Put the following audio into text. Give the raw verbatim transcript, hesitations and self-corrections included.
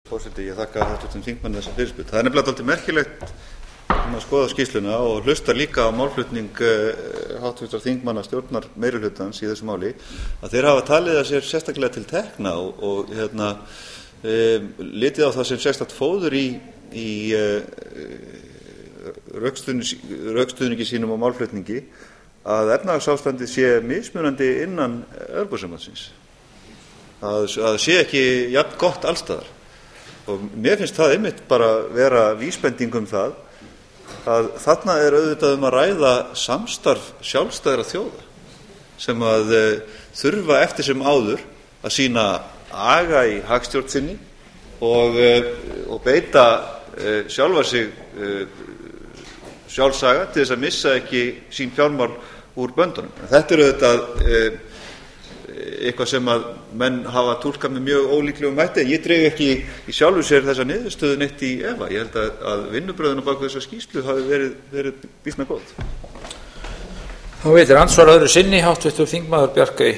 Forseti, ég þakka háttvirtum þingmanni þessa fyrirspurn. Það er nefnilega dálítið merkilegt að skoða skýrsluna og hlusta líka á málflutning háttvirtra þingmanna stjórnar meirihlutans í þessu máli, að þeir hafa talið að sér sérstaklega til tekna og, og hérna, e, litið á það sem sérstakt fóður í, í e, rökstuðningi sínum og málflutningi að efnahagsástandið sé mismunandi innan Evrópusambandsins, að það sé ekki jafn gott allstaðar. Og mér finnst það einmitt bara vera vísbending um það að þarna er auðvitað um að ræða samstarf sjálfstæðra þjóða sem að e, þurfa eftir sem áður að sýna aga í hagstjórn sinni og, e, og beita e, sjálfa sig e, sjálfsaga til þess að missa ekki sín fjármál úr böndunum. Þetta er auðvitað e, eitthvað sem að menn hafa túlkað með mjög ólíklegum hætti. Ég dreg ekki í sjálfu sér þessa niðurstöðu neitt í efa. Ég held að, að vinnubrögðin á bak við þessa skýrslu hafi verið, verið býsna góð. Þá veitir andsvar öðru sinni háttvirtur þingmaður Bjarkey